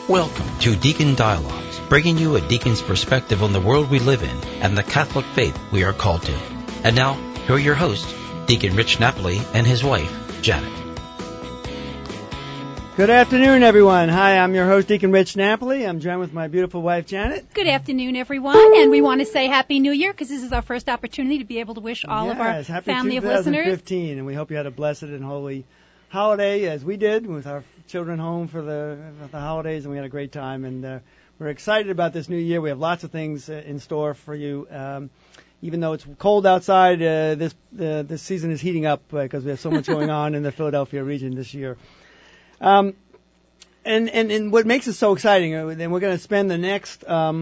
Welcome to Deacon Dialogues, bringing you a deacon's perspective on the world we live in and the Catholic faith we are called to. And now, here are your hosts, Deacon Rich Napoli and his wife, Janet. Good afternoon, everyone. Hi, I'm your host, Deacon Rich Napoli. I'm joined with my beautiful wife, Janet. Good afternoon, everyone, and we want to say Happy New Year because this is our first opportunity to be able to wish all of our family of listeners. Happy 2015, and we hope you had a blessed and holy holiday, as we did, with our children home for the holidays, and we had a great time. And we're excited about this new year. We have lots of things in store for you. Even though it's cold outside, this season is heating up because we have so much going on in the Philadelphia region this year. And what makes it so exciting, and we're going to spend the next,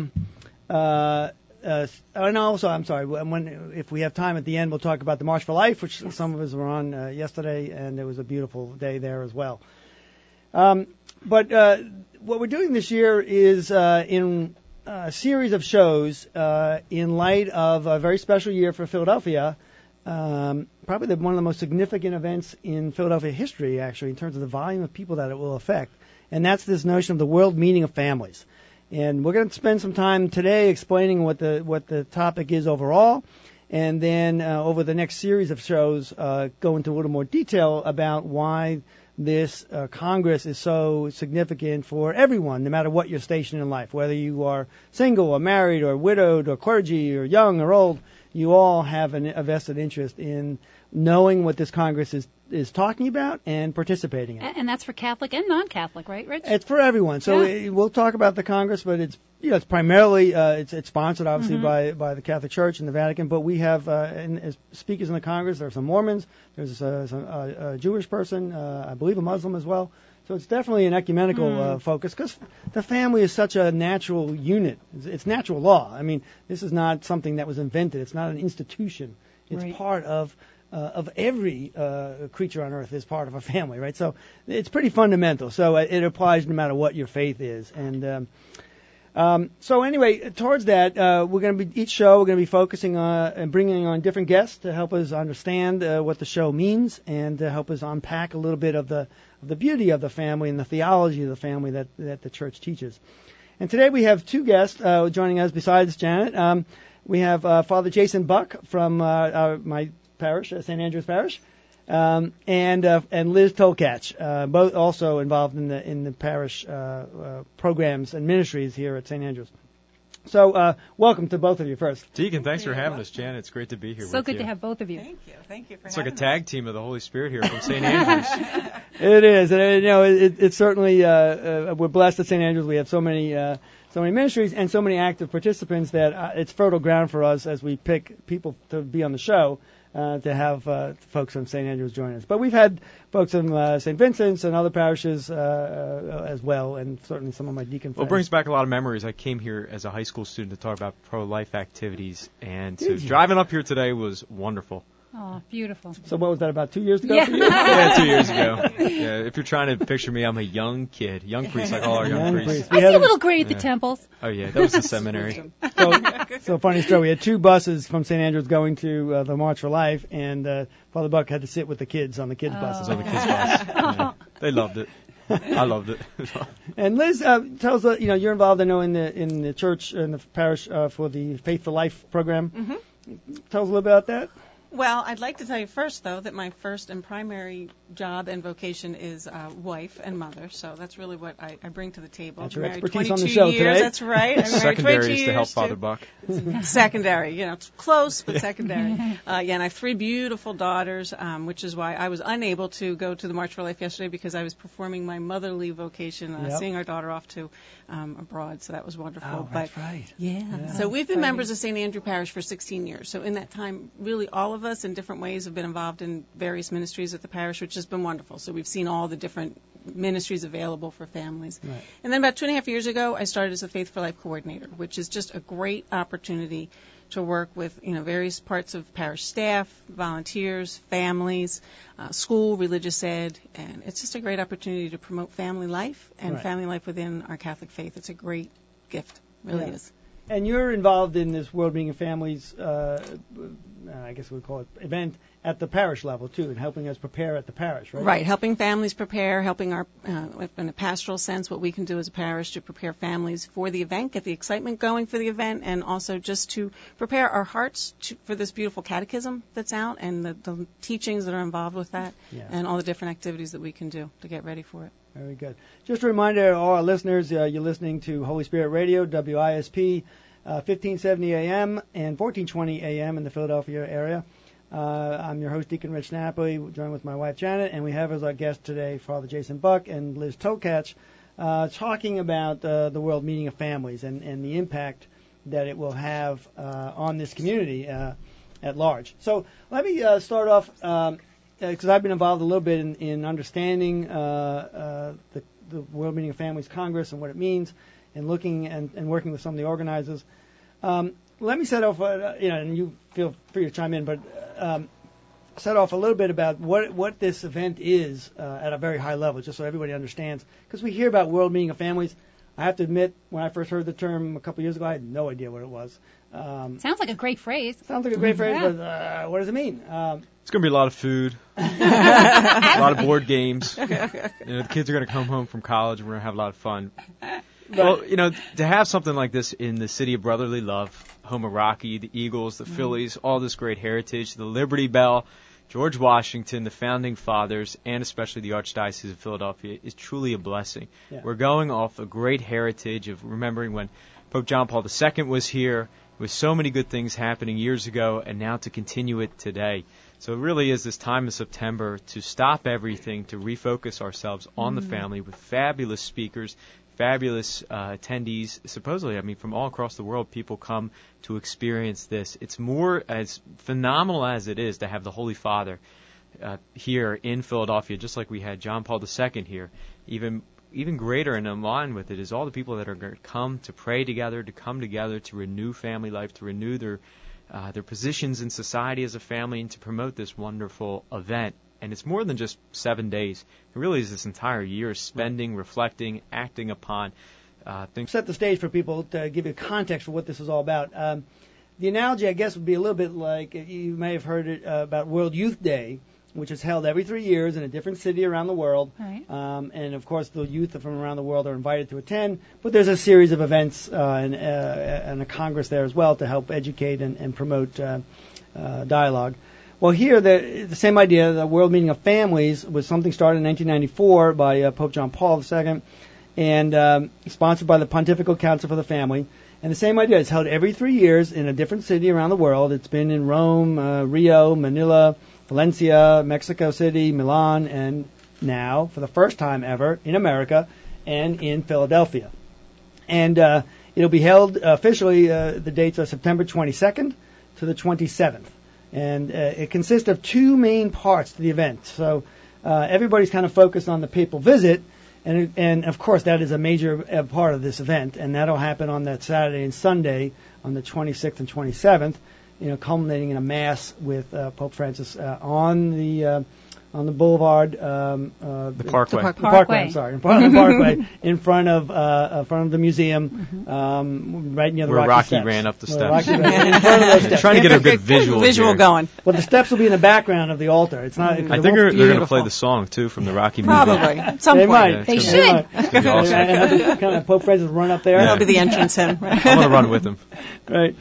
if we have time at the end, we'll talk about the March for Life, which some of us were on yesterday, and it was a beautiful day there as well. But what we're doing this year is in a series of shows in light of a very special year for Philadelphia, probably one of the most significant events in Philadelphia history, actually, in terms of the volume of people that it will affect. And that's this notion of the world meaning of families. And we're going to spend some time today explaining what the topic is overall, and then over the next series of shows go into a little more detail about why this Congress is so significant for everyone, no matter what your station in life, whether you are single or married or widowed or clergy or young or old. You all have a vested interest in knowing what this Congress is talking about and participating in. And that's for Catholic and non-Catholic, right, Rich? It's for everyone. So we'll talk about the Congress, but it's primarily it's sponsored obviously by the Catholic Church and the Vatican. But we have as speakers in the Congress. There are some Mormons. There's a Jewish person, I believe a Muslim as well. So it's definitely an ecumenical focus because the family is such a natural unit. It's natural law. I mean, this is not something that was invented. It's not an institution. It's part of every creature on earth is part of a family, right? So it's pretty fundamental. So it applies no matter what your faith is. And so anyway, towards that, each show we're going to be focusing on and bringing on different guests to help us understand what the show means and to help us unpack a little bit of the beauty of the family and the theology of the family that the church teaches. And today we have two guests joining us besides Janet. We have Father Jason Buck from my parish, St. Andrew's Parish, and Liz Tolkach, both also involved in the parish programs and ministries here at St. Andrew's. So welcome to both of you first. Deacon, thanks for having us, Janet. It's great to be here with you. So good to have both of you. Thank you for having us. It's like a tag team of the Holy Spirit here from St. Andrews. It is, and it's certainly we're blessed at St. Andrews. We have so many ministries and so many active participants that it's fertile ground for us as we pick people to be on the show. To have folks from St. Andrews join us. But we've had folks from St. Vincent's and other parishes as well, and certainly some of my deacon friends. Well, it brings back a lot of memories. I came here as a high school student to talk about pro-life activities, and driving up here today was wonderful. Oh, beautiful. So what was that, about 2 years ago? Yeah, for you? Yeah, 2 years ago. Yeah, if you're trying to picture me, I'm a young kid, young priest, like all our young priests. I see a little gray at the temples. Oh, yeah, that was the seminary. So funny story. We had two buses from St. Andrews going to the March for Life, and Father Buck had to sit with the kids on the kids' buses. On the kids' bus. Yeah. They loved it. I loved it. And Liz, tell us, you're involved, I know, in the church, in the parish for the Faith for Life program. Mm-hmm. Tell us a little bit about that. Well, I'd like to tell you first, though, that my first and primary job and vocation is wife and mother. So that's really what I bring to the table. That's your married expertise 22 on the show years, today. That's right. Secondary is to help Father Buck. Secondary, it's close, but secondary. And I have three beautiful daughters, which is why I was unable to go to the March for Life yesterday because I was performing my motherly vocation, seeing our daughter off to abroad. So that was wonderful. Oh, that's right. Yeah. So we've been members of St. Andrew Parish for 16 years. So in that time, really all of us in different ways have been involved in various ministries at the parish, which has been wonderful. So we've seen all the different ministries available for families. Right. And then about 2.5 years ago, I started as a Faith for Life coordinator, which is just a great opportunity to work with various parts of parish staff, volunteers, families, school, religious ed, and it's just a great opportunity to promote family life and family life within our Catholic faith. It's a great gift, really is. And you're involved in this World Meeting of Families, I guess we would call it, event at the parish level, too, and helping us prepare at the parish, right? Right, helping families prepare, helping our, in a pastoral sense, what we can do as a parish to prepare families for the event, get the excitement going for the event, and also just to prepare our hearts for this beautiful catechism that's out and the teachings that are involved with that, and all the different activities that we can do to get ready for it. Very good. Just a reminder to all our listeners, you're listening to Holy Spirit Radio, WISP, 1570 AM and 1420 AM in the Philadelphia area. I'm your host, Deacon Rich Napoli, joined with my wife, Janet, and we have as our guest today Father Jason Buck and Liz Tokach, talking about the World Meeting of Families and the impact that it will have on this community at large. So let me start off, because I've been involved a little bit in understanding the World Meeting of Families Congress and what it means, and looking and working with some of the organizers. Let me set off, and you feel free to chime in, but set off a little bit about what this event is at a very high level, just so everybody understands. Because we hear about World Meeting of Families. I have to admit, when I first heard the term a couple of years ago, I had no idea what it was. Sounds like a great phrase. Sounds like a great phrase, but what does it mean? It's going to be a lot of food, a lot of board games. The kids are going to come home from college, and we're going to have a lot of fun. Well, to have something like this in the city of brotherly love, home of Rocky, the Eagles, the Phillies, all this great heritage, the Liberty Bell, George Washington, the Founding Fathers, and especially the Archdiocese of Philadelphia, is truly a blessing. Yeah. We're going off a great heritage of remembering when Pope John Paul II was here, with so many good things happening years ago, and now to continue it today. So it really is this time of September to stop everything, to refocus ourselves on the family with fabulous speakers, fabulous attendees. Supposedly, from all across the world, people come to experience this. It's more as phenomenal as it is to have the Holy Father here in Philadelphia, just like we had John Paul II here. Even greater and in line with it is all the people that are going to come to pray together, to come together to renew family life, to renew their positions in society as a family, and to promote this wonderful event. And it's more than just 7 days. It really is this entire year spending, reflecting, acting upon things. Set the stage for people to give you context for what this is all about. The analogy, I guess, would be a little bit like you may have heard it about World Youth Day, which is held every 3 years in a different city around the world. Right. And, of course, the youth from around the world are invited to attend. But there's a series of events and a congress there as well to help educate and promote dialogue. Well, here, the same idea, the World Meeting of Families, was something started in 1994 by Pope John Paul II and sponsored by the Pontifical Council for the Family. And the same idea is held every 3 years in a different city around the world. It's been in Rome, Rio, Manila, Valencia, Mexico City, Milan, and now, for the first time ever, in America and in Philadelphia. And it'll be held officially, the dates are September 22nd to the 27th. And it consists of two main parts to the event. So everybody's kind of focused on the papal visit, and of course that is a major part of this event, and that'll happen on that Saturday and Sunday on the 26th and 27th, culminating in a mass with Pope Francis on the boulevard, the Parkway. The Parkway. I'm sorry, in front of the Parkway, in front of the museum, right near the where Rocky steps. Ran up the steps. In front of those steps. Trying to get a good visual going. Well, the steps will be in the background of the altar. It's not. I think they're going to play the song too from the Rocky movie. Probably. At some they point. Might. They should. It's gonna be awesome. And kind of Pope Francis run up there. That'll be the entrance hymn. I'm going to run with him. Right.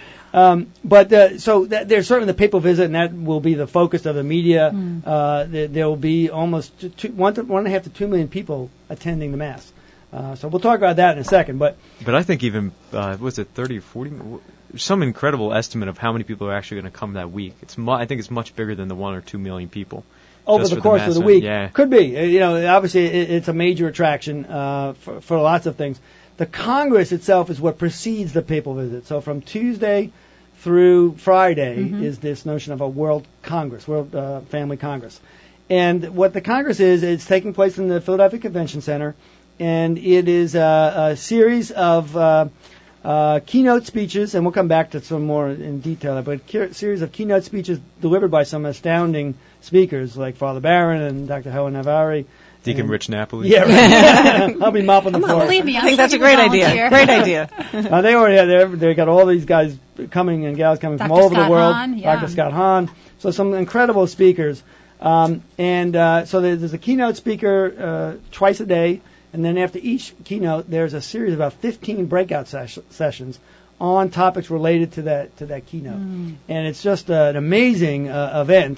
So there's certainly the papal visit, and that will be the focus of the media. There will be almost 1.5 to 2 million people attending the Mass. So we'll talk about that in a second. But I think even, was it 30 or 40? Some incredible estimate of how many people are actually going to come that week. I think it's much bigger than the 1 or 2 million people. Over the course of the week. Yeah. Could be. Obviously it's a major attraction for lots of things. The Congress itself is what precedes the papal visit. So from Tuesday through Friday is this notion of a World Congress, World Family Congress. And what the Congress is, it's taking place in the Philadelphia Convention Center, and it is a series of keynote speeches, and we'll come back to some more in detail, but a series of keynote speeches delivered by some astounding speakers like Father Barron and Dr. Helen Navarri Deacon Rich Napoli. Yeah, right. I'll be mopping the floor. Believe me, I think that's a great idea. Great idea. They already they got all these guys coming and gals coming from all over the world. Dr. Scott Hahn. So some incredible speakers. So there's a keynote speaker twice a day, and then after each keynote, there's a series of about 15 breakout sessions on topics related to that keynote. And it's just an amazing event.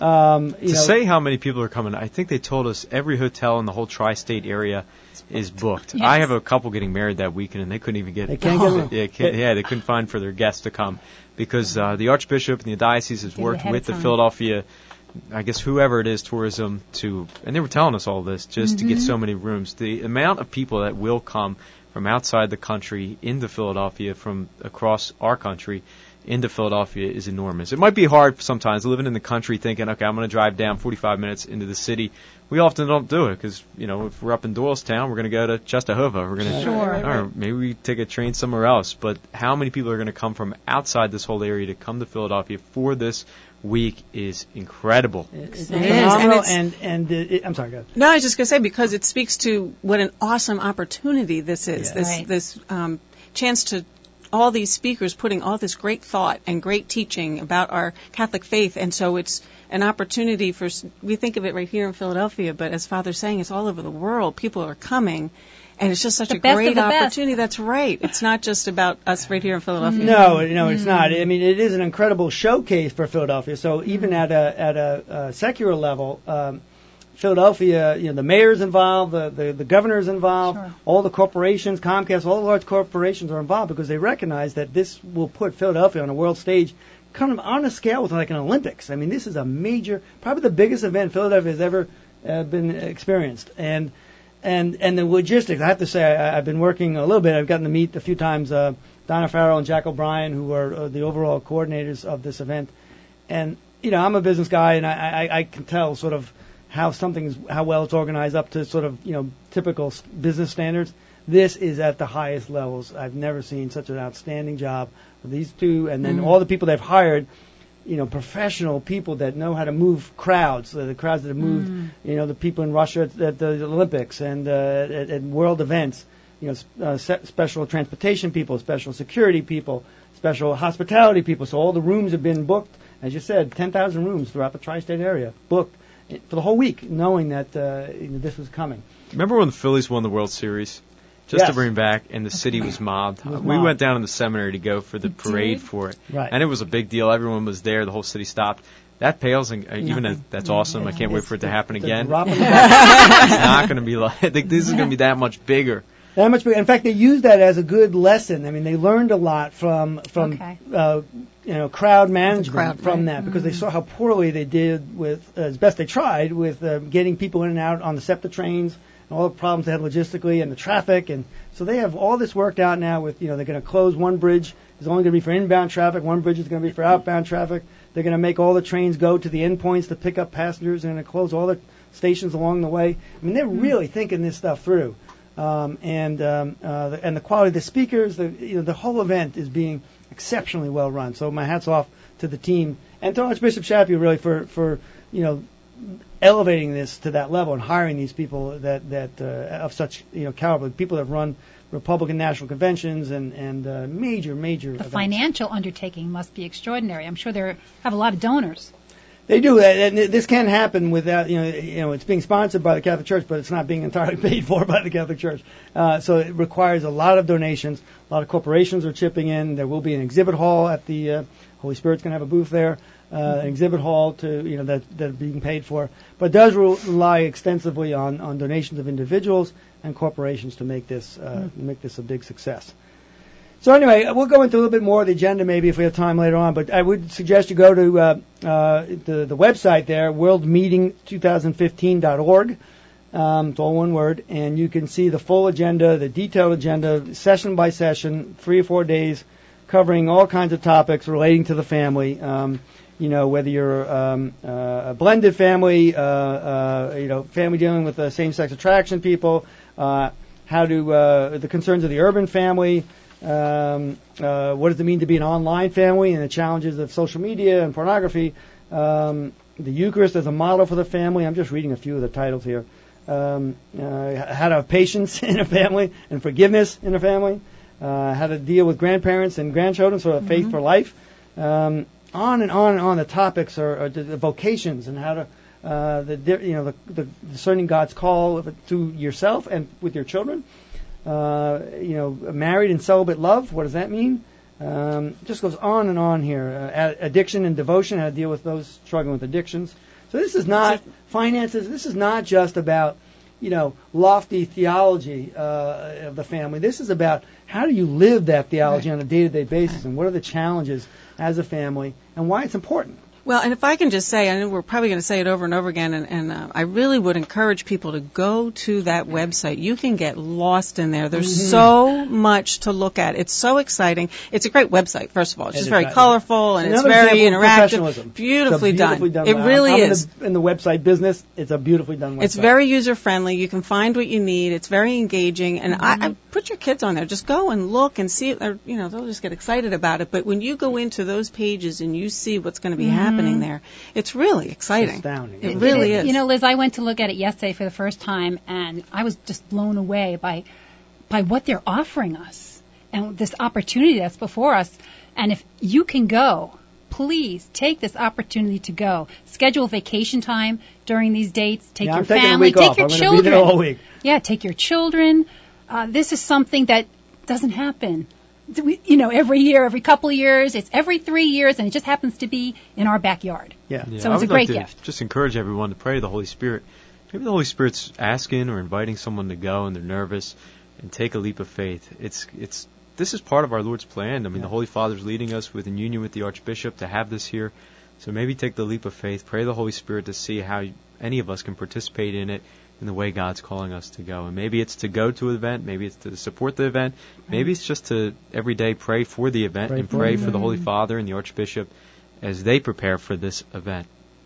Say how many people are coming, I think they told us every hotel in the whole tri-state area is booked. Yes. I have a couple getting married that weekend, and they couldn't even get. They can't get they couldn't find for their guests to come because the Archbishop and the diocese has worked with the Philadelphia, I guess whoever it is, tourism and they were telling us all this just to get so many rooms. The amount of people that will come from outside the country into Philadelphia, from across our country into Philadelphia, is enormous. It might be hard sometimes living in the country thinking, okay, I'm going to drive down 45 minutes into the city. We often don't do it because, if we're up in Doylestown, we're going to go to Czestochowa. We're going to, or maybe we take a train somewhere else. But how many people are going to come from outside this whole area to come to Philadelphia for this week is incredible. It's phenomenal, and I'm sorry, go ahead. No, I was just going to say, because it speaks to what an awesome opportunity this is. Yeah. This chance to all these speakers putting all this great thought and great teaching about our Catholic faith, and so it's an opportunity we think of it right here in Philadelphia, but as Father's saying, it's all over the world. People are coming, and it's just such a great opportunity. That's right. It's not just about us right here in Philadelphia. No, it's not. I mean, it is an incredible showcase for Philadelphia. So even at a secular level, Philadelphia, the mayor's involved, the governor's involved, all the corporations, Comcast, all the large corporations are involved because they recognize that this will put Philadelphia on a world stage, kind of on a scale with like an Olympics. I mean, this is a major, probably the biggest event Philadelphia has ever been experienced. And the logistics, I have to say, I've been working a little bit. I've gotten to meet a few times Donna Farrell and Jack O'Brien, who are the overall coordinators of this event. And, I'm a business guy, and I can tell sort of how well it's organized up to sort of, typical business standards. This is at the highest levels. I've never seen such an outstanding job with these two, and then all the people they've hired, professional people that know how to move crowds, the crowds that have moved, the people in Russia at the Olympics and at world events, special transportation people, special security people, special hospitality people. So all the rooms have been booked, as you said, 10,000 rooms throughout the tri-state area, booked for the whole week, knowing that this was coming. Remember when the Phillies won the World Series? Just to bring back, and the city was mobbed. We went down in the seminary to go for the parade for it. Right. And it was a big deal. Everyone was there. The whole city stopped. That pales, and that's awesome. I can't wait for it to happen again. It's not going to be like, I think this is going to be that much bigger. That much bigger. In fact, they used that as a good lesson. I mean, they learned a lot from crowd management from that, because they saw how poorly they did with, as best they tried, with getting people in and out on the SEPTA trains, and all the problems they had logistically and the traffic. And so they have all this worked out now with, they're going to close one bridge. It's only going to be for inbound traffic. One bridge is going to be for outbound traffic. They're going to make all the trains go to the endpoints to pick up passengers. They're going to close all the stations along the way. I mean, they're really thinking this stuff through. And the quality of the speakers, the whole event is being exceptionally well run. So my hat's off to the team and to Archbishop Chaput really for elevating this to that level and hiring these people that of such caliber, people that have run Republican national conventions and major the events. Financial undertaking must be extraordinary. I'm sure they have a lot of donors. They do, and this can't happen without, it's being sponsored by the Catholic Church, but it's not being entirely paid for by the Catholic Church. So it requires a lot of donations. A lot of corporations are chipping in. There will be an exhibit hall at the Holy Spirit's going to have a booth there, an exhibit hall that are being paid for. But it does rely extensively on donations of individuals and corporations to make this a big success. So anyway, we'll go into a little bit more of the agenda maybe if we have time later on, but I would suggest you go to the website there, worldmeeting2015.org. It's all one word, and you can see the full agenda, the detailed agenda, session by session, 3 or 4 days, covering all kinds of topics relating to the family. Whether you're a blended family, family dealing with same-sex attraction people, the concerns of the urban family. What does it mean to be an online family and the challenges of social media and pornography? The Eucharist as a model for the family. I'm just reading a few of the titles here. how to have patience in a family and forgiveness in a family, how to deal with grandparents and grandchildren, sort of faith for life. On and on and on. The topics are the vocations and how to the discerning God's call to yourself and with your children. Married and celibate love. What does that mean? Just goes on and on here. Addiction and devotion. How to deal with those struggling with addictions. So this is not finances. This is not just about lofty theology of the family. This is about how do you live that theology on a day-to-day basis, and what are the challenges as a family, and why it's important. Well, and if I can just say, I know we're probably going to say it over and over again, and I really would encourage people to go to that website. You can get lost in there. There's so much to look at. It's so exciting. It's a great website, first of all. It's just very colorful, and it's very interactive. Beautifully done. It really is. In the website business, it's a beautifully done website. It's very user-friendly. You can find what you need. It's very engaging. And I put your kids on there. Just go and look and see. They'll just get excited about it. But when you go into those pages and you see what's going to be happening there, it's really exciting. Astounding. It really is. Liz, I went to look at it yesterday for the first time, and I was just blown away by what they're offering us and this opportunity that's before us. And if you can go, please take this opportunity to go. Schedule vacation time during these dates. Take your family. Take your children. Be there all week. Yeah, take your children. This is something that doesn't happen. Every year, every couple of years. It's every 3 years, and it just happens to be in our backyard. Yeah. So it's a great gift. Just encourage everyone to pray to the Holy Spirit. Maybe the Holy Spirit's asking or inviting someone to go, and they're nervous, and take a leap of faith. This is part of our Lord's plan. I mean, the Holy Father's leading us in union with the Archbishop to have this here. So maybe take the leap of faith. Pray the Holy Spirit to see how any of us can participate in it in the way God's calling us to go. And maybe it's to go to an event, maybe it's to support the event, maybe it's just to every day pray for the event and pray for the Holy Father and the Archbishop as they prepare for this event.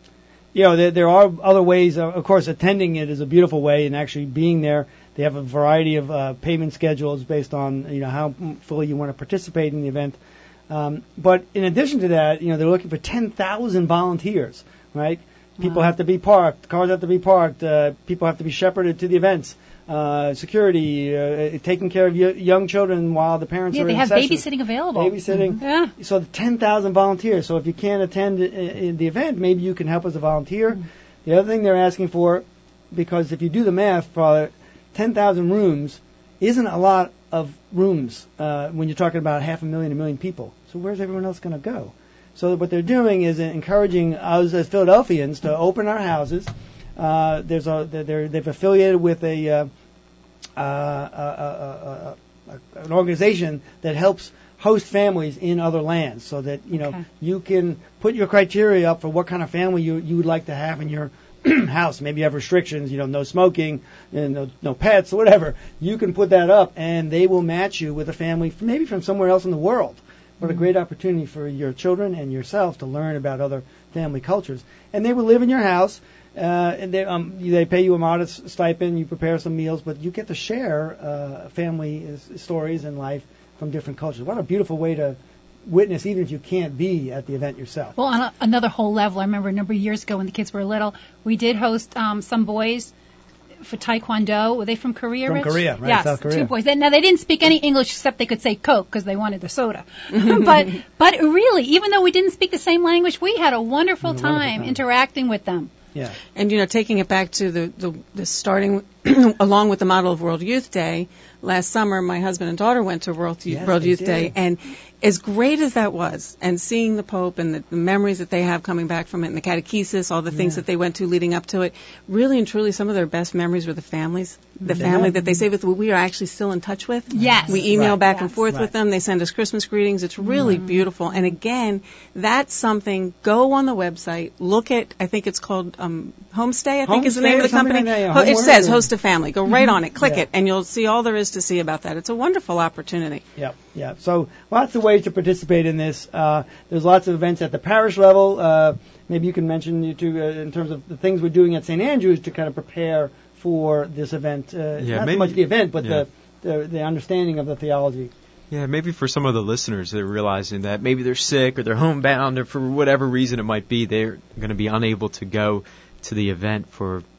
There are other ways. Of course, attending it is a beautiful way, and actually being there. They have a variety of payment schedules based on how fully you want to participate in the event. But in addition to that, they're looking for 10,000 volunteers, right? People have to be parked. Cars have to be parked. People have to be shepherded to the events. Security, taking care of young children while the parents are in session. Yeah, they have babysitting available. Babysitting. Yeah. So 10,000 volunteers. So if you can't attend the event, maybe you can help as a volunteer. The other thing they're asking for, because if you do the math, Father, 10,000 rooms isn't a lot of rooms when you're talking about 500,000, 1 million people. So where's everyone else going to go? So what they're doing is encouraging us as Philadelphians to open our houses. They've affiliated with an organization that helps host families in other lands, so that you can put your criteria up for what kind of family you would like to have in your house. Maybe you have restrictions, no smoking, and no pets, or whatever. You can put that up, and they will match you with a family maybe from somewhere else in the world. What a great opportunity for your children and yourself to learn about other family cultures. And they will live in your house, and they pay you a modest stipend, you prepare some meals, but you get to share family stories and life from different cultures. What a beautiful way to witness, even if you can't be at the event yourself. Well, on another whole level, I remember a number of years ago when the kids were little, we did host some boys for Taekwondo. Were they from Korea, From Rich? Korea, right? Yes, South Korea. 2 boys. Now, they didn't speak any English except they could say Coke because they wanted the soda. But really, even though we didn't speak the same language, we had a wonderful time interacting with them. Yeah. And, taking it back to the starting, along with the model of World Youth Day, last summer my husband and daughter went to World Youth Day, and as great as that was, and seeing the Pope and the memories that they have coming back from it, and the catechesis, all the things that they went to leading up to it, really and truly some of their best memories were the families, family that they say with we are actually still in touch with. Yes. We email back and forth with them. They send us Christmas greetings. It's really beautiful. And again, that's something, go on the website, look at, I think it's called Homestay, I think is the name of the company. It says Host a Family. Go right on it, click it, and you'll see all there is to see about that. It's a wonderful opportunity. Yeah. So lots of ways to participate in this. There's lots of events at the parish level. Maybe you can mention in terms of the things we're doing at St. Andrews to kind of prepare for this event. Not so much the event, but the understanding of the theology. Yeah, maybe for some of the listeners, they're realizing that maybe they're sick or they're homebound or for whatever reason it might be, they're going to be unable to go to the event for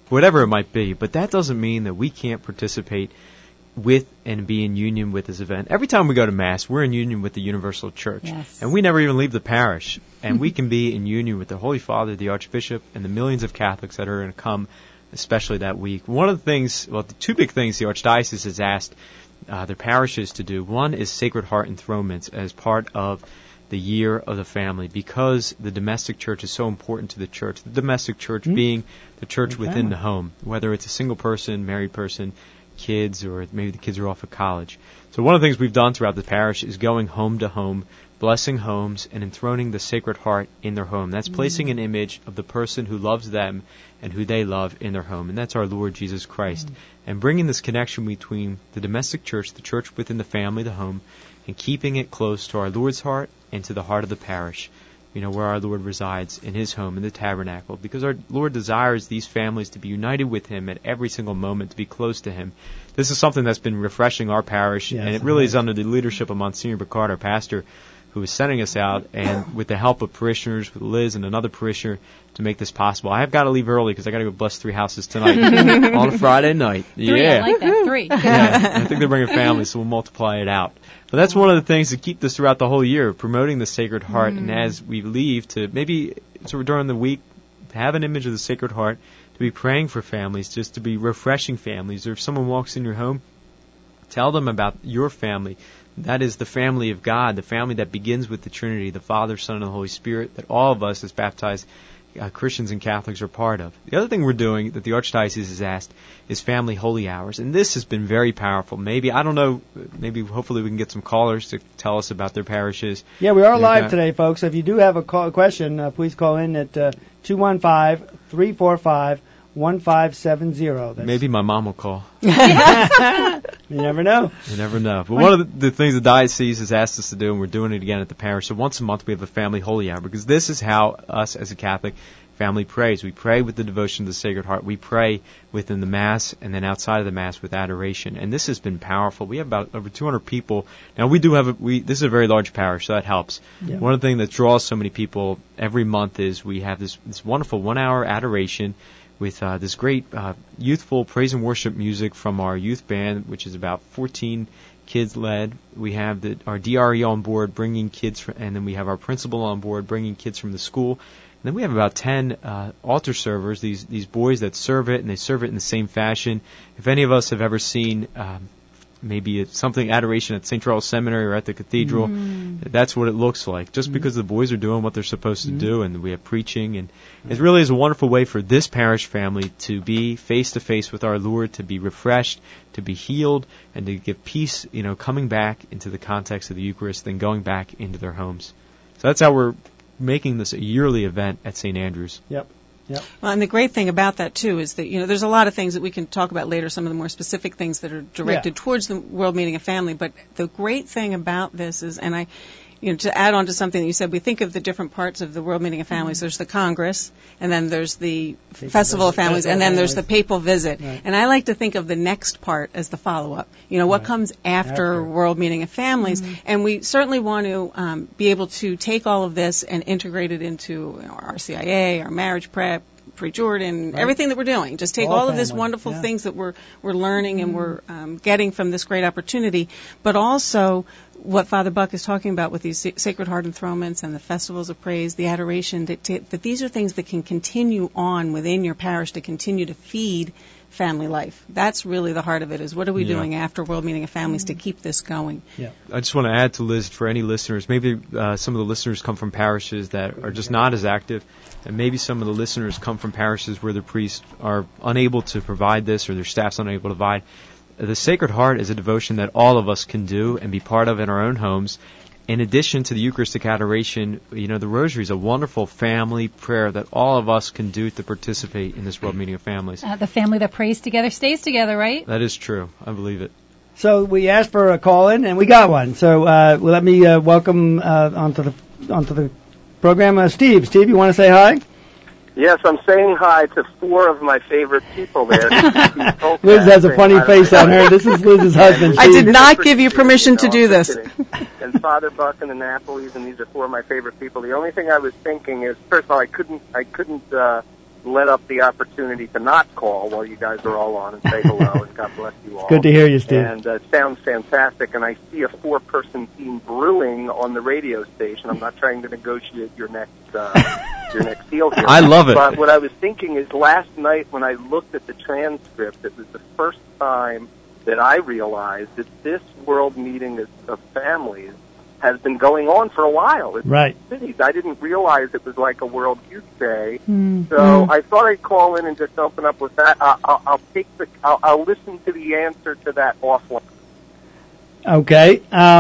whatever it might be. But that doesn't mean that we can't participate with and be in union with this event. Every time we go to Mass, we're in union with the Universal Church. Yes. And we never even leave the parish. And we can be in union with the Holy Father, the Archbishop, and the millions of Catholics that are going to come, especially that week. One of the things, well, the two big things the Archdiocese has asked their parishes to do. One is Sacred Heart enthronements as part of the year of the family, because the domestic church is so important to the church. The domestic church being the church within the home, whether it's a single person, married person, kids, or maybe the kids are off at college. So one of the things we've done throughout the parish is going home to home, blessing homes, and enthroning the Sacred Heart in their home. That's placing an image of the person who loves them and who they love in their home, and that's our Lord Jesus Christ. And bringing this connection between the domestic church, the church within the family, the home, and keeping it close to our Lord's heart and to the heart of the parish, where our Lord resides in His home, in the tabernacle, because our Lord desires these families to be united with Him at every single moment, to be close to Him. This is something that's been refreshing our parish, and it really is under the leadership of Monsignor Picard, our pastor, who is sending us out, and with the help of parishioners, with Liz and another parishioner, to make this possible. I have got to leave early because I got to go bless 3 houses tonight on a Friday night. 3, I like that, 3. Yeah, I think they're bringing families, so we'll multiply it out. But that's one of the things to keep this throughout the whole year, promoting the Sacred Heart, and as we leave to maybe during the week, to have an image of the Sacred Heart, to be praying for families, just to be refreshing families. Or if someone walks in your home, tell them about your family. That is the family of God, the family that begins with the Trinity, the Father, Son, and the Holy Spirit, that all of us as baptized Christians and Catholics are part of. The other thing we're doing that the Archdiocese has asked is family holy hours, and this has been very powerful. Maybe, I don't know, hopefully we can get some callers to tell us about their parishes. Yeah, we are live today, folks. If you do have a question, please call in at 215-345-1570. Maybe my mom will call. You never know. You never know. But one of the things the diocese has asked us to do, and we're doing it again at the parish, so once a month we have a family holy hour, because this is how us as a Catholic family prays. We pray with the devotion to the Sacred Heart. We pray within the Mass, and then outside of the Mass with adoration. And this has been powerful. We have about over 200 people. Now we do have this is a very large parish, so that helps. Yeah. One of the things that draws so many people every month is we have this wonderful 1-hour adoration with this great youthful praise and worship music from our youth band, which is about 14 kids led. We have our DRE on board bringing kids, and then we have our principal on board bringing kids from the school. And then we have about 10 altar servers, these boys that serve it, and they serve it in the same fashion. If any of us have ever seen maybe something adoration at St. Charles Seminary or at the cathedral, that's what it looks like, just because the boys are doing what they're supposed to do, and we have preaching, and it really is a wonderful way for this parish family to be face to face with our Lord, to be refreshed, to be healed, and to give peace, coming back into the context of the Eucharist, then going back into their homes. So that's how we're making this a yearly event at St. Andrews. Yep. Yep. Well, and the great thing about that, too, is that, there's a lot of things that we can talk about later, some of the more specific things that are directed towards the World Meeting of Family. But the great thing about this is, and to add on to something that you said, we think of the different parts of the World Meeting of Families. There's the Congress, and then there's the Festival of Families, and then there's the Papal Visit. Right. And I like to think of the next part as the follow-up. What comes after World Meeting of Families. And we certainly want to be able to take all of this and integrate it into our CIA, our marriage prep, pre-Jordan, everything that we're doing. Just take all of this wonderful things that we're learning and we're getting from this great opportunity, but also what Father Buck is talking about with these Sacred Heart enthronements and the festivals of praise, the adoration, that these are things that can continue on within your parish to continue to feed family life. That's really the heart of it, is what are we doing after World Meeting of Families to keep this going? Yeah. I just want to add to Liz, for any listeners, maybe some of the listeners come from parishes that are just not as active, and maybe some of the listeners come from parishes where the priests are unable to provide this or their staff's unable to provide. The Sacred Heart is a devotion that all of us can do and be part of in our own homes. In addition to the Eucharistic adoration, the Rosary is a wonderful family prayer that all of us can do to participate in this World Meeting of Families. The family that prays together stays together, right? That is true. I believe it. So we asked for a call-in, and we got one. So let me welcome onto the program Steve. Steve, you want to say hi? Yes, I'm saying hi to 4 of my favorite people there. Liz has a funny face on her. This is Liz's husband. I did not give you permission to do this. And Father Buck and the Napolis, and these are 4 of my favorite people. The only thing I was thinking is, first of all, I couldn't let up the opportunity to not call while you guys are all on and say hello, and God bless you all. Good to hear you, Steve. And it sounds fantastic, and I see a 4-person team brewing on the radio station. I'm not trying to negotiate your next deal here. I love it. But what I was thinking is last night when I looked at the transcript, it was the first time that I realized that this World Meeting of Families has been going on for a while. It's Right. cities. I didn't realize it was like a World Youth Day. So I thought I'd call in and just open up with that. I'll listen to the answer to that offline. Okay.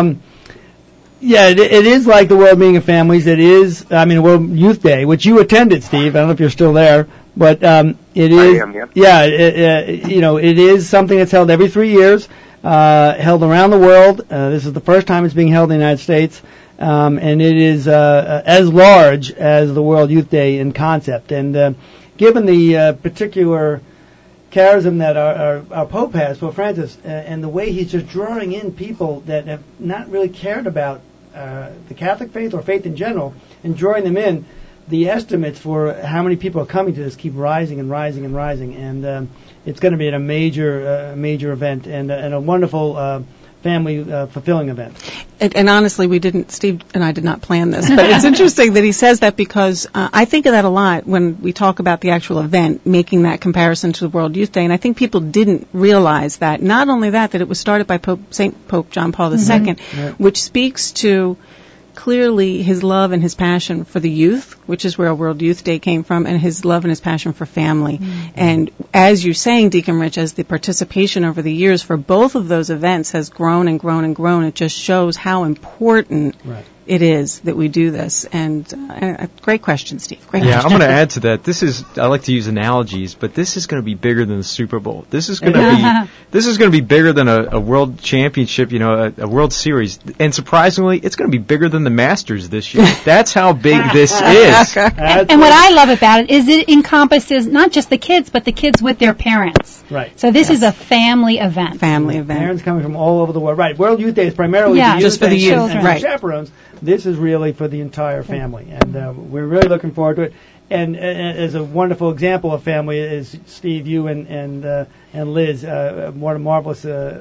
Yeah, it is like the World Meeting of Families. It is, World Youth Day, which you attended, Steve. I don't know if you're still there, but it is. I am, yeah. Yeah, it is something that's held every 3 years, held around the world. This is the first time it's being held in the United States, and it is as large as the World Youth Day in concept. And given the particular charism that our Pope has, Pope Francis, and the way he's just drawing in people that have not really cared about the Catholic faith or faith in general, and drawing them in, the estimates for how many people are coming to this keep rising and rising and rising, and it's going to be a major event and a wonderful family fulfilling event. And honestly, Steve and I did not plan this, but it's interesting that he says that because I think of that a lot when we talk about the actual event, making that comparison to the World Youth Day, and I think people didn't realize that. Not only that it was started by St. Pope John Paul II, Right. which speaks to clearly his love and his passion for the youth, which is where World Youth Day came from, and his love and his passion for family. And as you're saying, Deacon Rich, as the participation over the years for both of those events has grown and grown and grown, it just shows how important it is that we do this. And great question, Steve. Great question. I'm going to add to that. I like to use analogies, but this is going to be bigger than the Super Bowl. This is going to be bigger than a World Championship, a World Series. And surprisingly, it's going to be bigger than the Masters this year. That's how big this is. And what I love about it is it encompasses not just the kids, but the kids with their parents. Right. So this is a family event. Parents coming from all over the world. Right. World Youth Day is primarily the youth just for the youth, and right. chaperones. This is really for the entire family, and we're really looking forward to it. And as a wonderful example of family is Steve, you and Liz. What a marvelous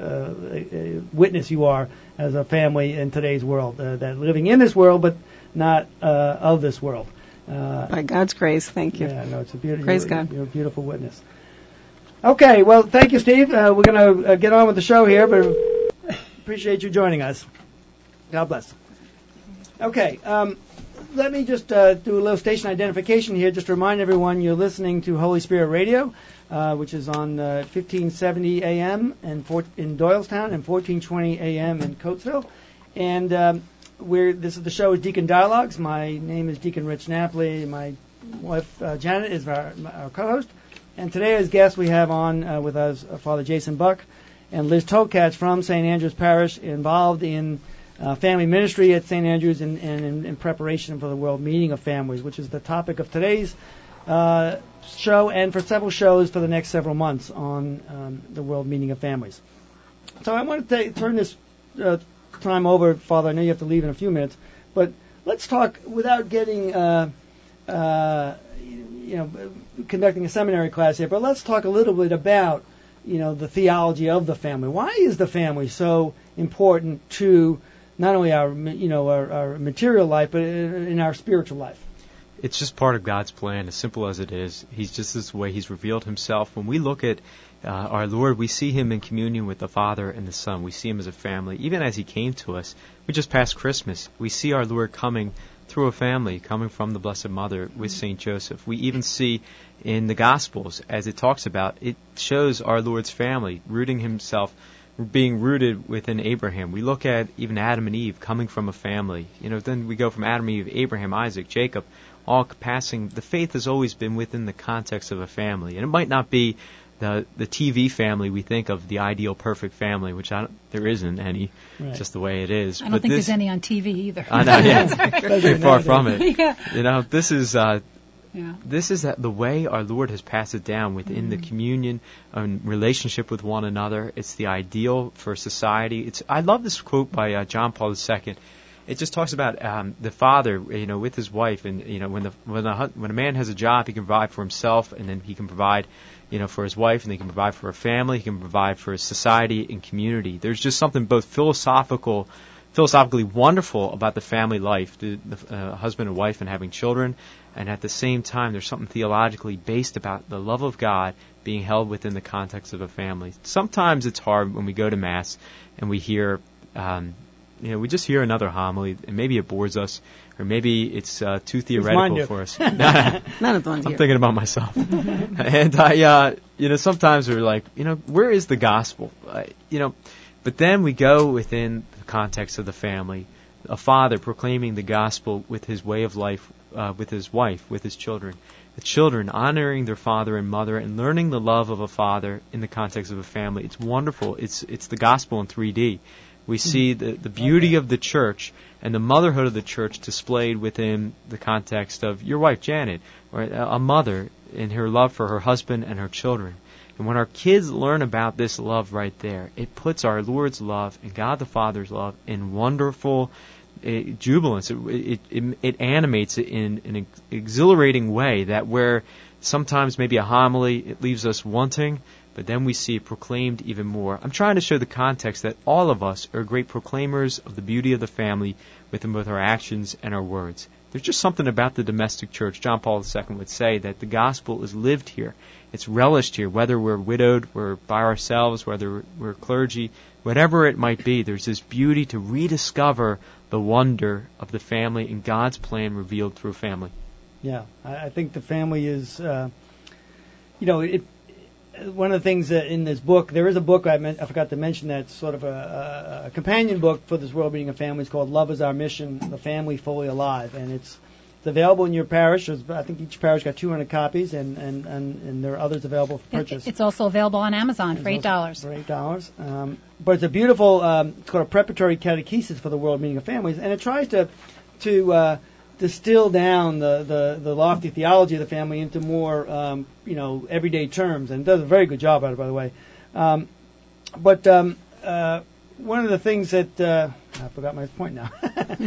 witness you are as a family in today's world, that living in this world but not of this world. By God's grace, thank you. Yeah, no, it's a beautiful. Praise God. You're a beautiful witness. Okay, well, thank you, Steve. We're going to get on with the show here, but appreciate you joining us. God bless. Okay, let me just do a little station identification here, just to remind everyone you're listening to Holy Spirit Radio, which is on 1570 AM in Doylestown and 1420 AM in Coatesville. And this is the show is Deacon Dialogues. My name is Deacon Rich Napoli. My wife Janet is our co-host. And today as guests we have on with us Father Jason Buck and Liz Tolkatz from St. Andrew's Parish, involved in family ministry at St. Andrews and in preparation for the World Meeting of Families, which is the topic of today's show and for several shows for the next several months on the World Meeting of Families. So I want to turn this time over, Father. I know you have to leave in a few minutes, but let's talk without getting, conducting a seminary class here, but let's talk a little bit about, the theology of the family. Why is the family so important to not only our material life, but in our spiritual life? It's just part of God's plan, as simple as it is. He's just this way He's revealed Himself. When we look at our Lord, we see Him in communion with the Father and the Son. We see Him as a family. Even as He came to us, we just passed Christmas. We see our Lord coming through a family, coming from the Blessed Mother with St. Joseph. We even see in the Gospels, as it talks about, it shows our Lord's family, rooting Himself, being rooted within Abraham. We look at even Adam and Eve coming from a family. Then we go from Adam and Eve, Abraham, Isaac, Jacob, all passing. The faith has always been within the context of a family. And it might not be the TV family we think of, the ideal perfect family, which there isn't any, just the way it is. I don't think there's any on TV either. I know, yeah. Very far from it. Yeah. This is the way our Lord has passed it down within the communion and relationship with one another. It's the ideal for society. I love this quote by John Paul II. it just talks about the father, with his wife, and when a man has a job, he can provide for himself, and then he can provide, for his wife, and he can provide for a family, he can provide for his society and community. There's just something both philosophically wonderful about the family life, the husband and wife and having children, and at the same time, there's something theologically based about the love of God being held within the context of a family. Sometimes it's hard when we go to Mass and we hear, we just hear another homily, and maybe it bores us, or maybe it's too theoretical for us. None of the ones I'm here. thinking about myself. And sometimes we're like, where is the gospel? But then we go within the context of the family, a father proclaiming the gospel with his way of life, with his wife, with his children. The children honoring their father and mother and learning the love of a father in the context of a family. It's wonderful. It's the gospel in 3D. We see the beauty of the church and the motherhood of the church displayed within the context of your wife, Janet, or a mother in her love for her husband and her children. And when our kids learn about this love right there, it puts our Lord's love and God the Father's love in wonderful jubilance. It animates it in an exhilarating way that where sometimes maybe a homily, it leaves us wanting, but then we see it proclaimed even more. I'm trying to show the context that all of us are great proclaimers of the beauty of the family within both our actions and our words. There's just something about the domestic church. John Paul II would say that the gospel is lived here. It's relished here, whether we're widowed, we're by ourselves, whether we're clergy, whatever it might be. There's this beauty to rediscover the wonder of the family and God's plan revealed through family. Yeah, I think the family is, one of the things in this book, there is a book I forgot to mention that's sort of a companion book for this World Meeting of Families called Love is Our Mission, The Family Fully Alive. And it's available in your parish. I think each parish got 200 copies, and there are others available for purchase. It's also available on Amazon for $8. For $8. But it's a beautiful, it's called a preparatory catechesis for the World Meeting of Families, and it tries to distill down the lofty theology of the family into more, everyday terms, and it does a very good job at it, by the way. But one of the things that I forgot my point now.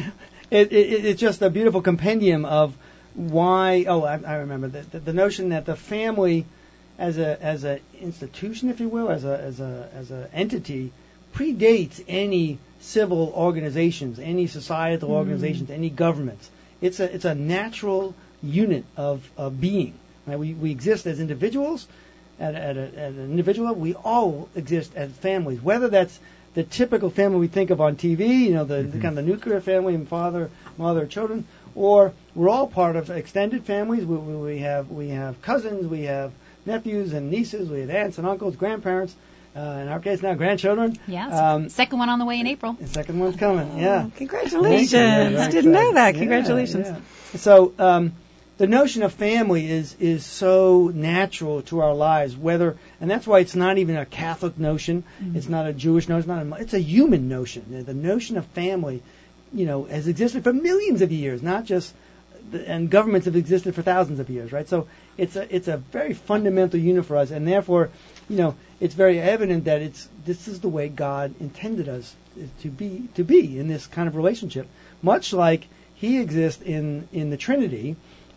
It's just a beautiful compendium of why. Oh, I remember the notion that the family, as a institution, if you will, as a entity, predates any civil organizations, any societal organizations, any governments. It's a natural unit of being. Right? We exist as individuals. At an individual level, we all exist as families, whether that's the typical family we think of on TV, the kind of the nuclear family and father, mother, children, or we're all part of extended families. We have cousins, we have nephews and nieces, we have aunts and uncles, grandparents, in our case now grandchildren. Yes, second one on the way in April. The second one's coming, yeah. Congratulations. Yeah, Didn't know that. Congratulations. Yeah. So the notion of family is so natural to our lives, and that's why it's not even a Catholic notion. Mm-hmm. It's not a Jewish notion. It's a human notion. The notion of family, has existed for millions of years, not just, and governments have existed for thousands of years, right? So it's a very fundamental unit for us, and therefore, it's very evident that this is the way God intended us to be in this kind of relationship, much like He exists in the Trinity.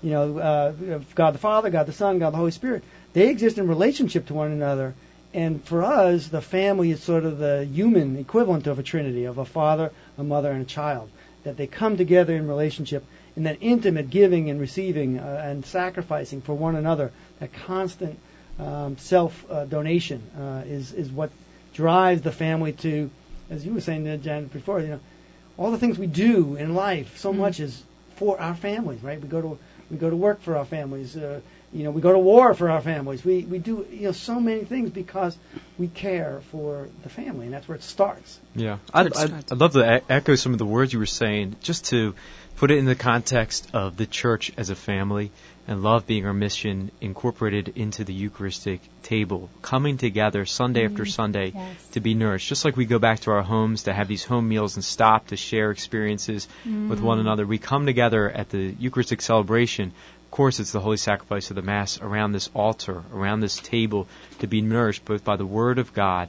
God the Father, God the Son, God the Holy Spirit. They exist in relationship to one another. And for us, the family is sort of the human equivalent of a trinity, of a father, a mother, and a child. That they come together in relationship in that intimate giving and receiving and sacrificing for one another. That constant self-donation is what drives the family to, as you were saying, Janet, before, all the things we do in life, so much is for our families, right? We go to work for our families. We go to war for our families. We do so many things because we care for the family, and that's where it starts. Yeah, I'd love to echo some of the words you were saying, just to put it in the context of the church as a family and love being our mission incorporated into the Eucharistic table, coming together Sunday after Sunday to be nourished. Just like we go back to our homes to have these home meals and stop to share experiences with one another, we come together at the Eucharistic celebration. Of course, it's the holy sacrifice of the Mass around this altar, around this table, to be nourished both by the Word of God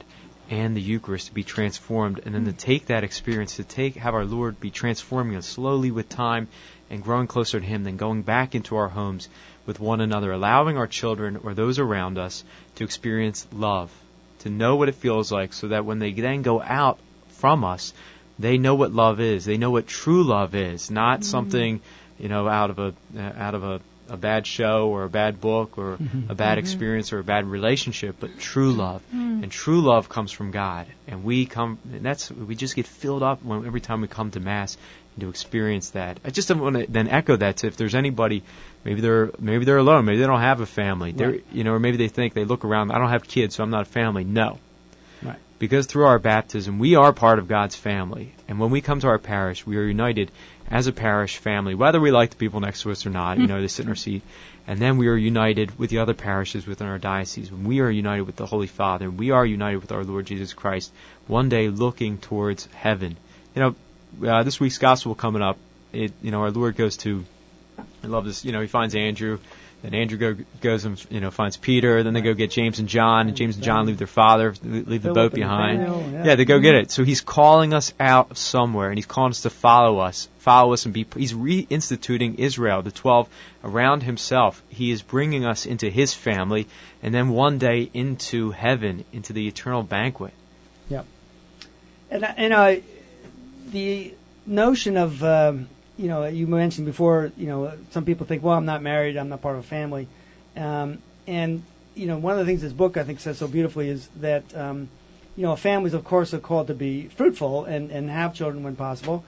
and the Eucharist to be transformed, and then to take that experience, have our Lord be transforming us slowly with time and growing closer to Him, then going back into our homes with one another, allowing our children or those around us to experience love, to know what it feels like, so that when they then go out from us, they know what love is. They know what true love is, not something, out of a bad show or a bad book or a bad experience or a bad relationship, but true love. And true love comes from God. And we just get filled up every time we come to Mass and to experience that. I just want to then echo that to if there's anybody, maybe they're alone, maybe they don't have a family, right. Or maybe they look around, I don't have kids, so I'm not a family. No. Right. Because through our baptism, we are part of God's family. And when we come to our parish, we are united as a parish family, whether we like the people next to us or not, they sit in our seat. And then we are united with the other parishes within our diocese. When we are united with the Holy Father, we are united with our Lord Jesus Christ, one day looking towards heaven. This week's Gospel coming up, our Lord goes to, I love this, He finds Andrew. Then Andrew goes and finds Peter. Then they go get James and John, and James and John leave their father, leave the boat behind. Yeah, they go get it. So He's calling us out somewhere, and He's calling us to follow us, and He's reinstituting Israel, the 12 around Himself. He is bringing us into His family, and then one day into heaven, into the eternal banquet. Yep. And the notion of you mentioned before, some people think, well, I'm not married, I'm not part of a family. And one of the things this book, I think, says so beautifully is that, families, of course, are called to be fruitful and have children when possible.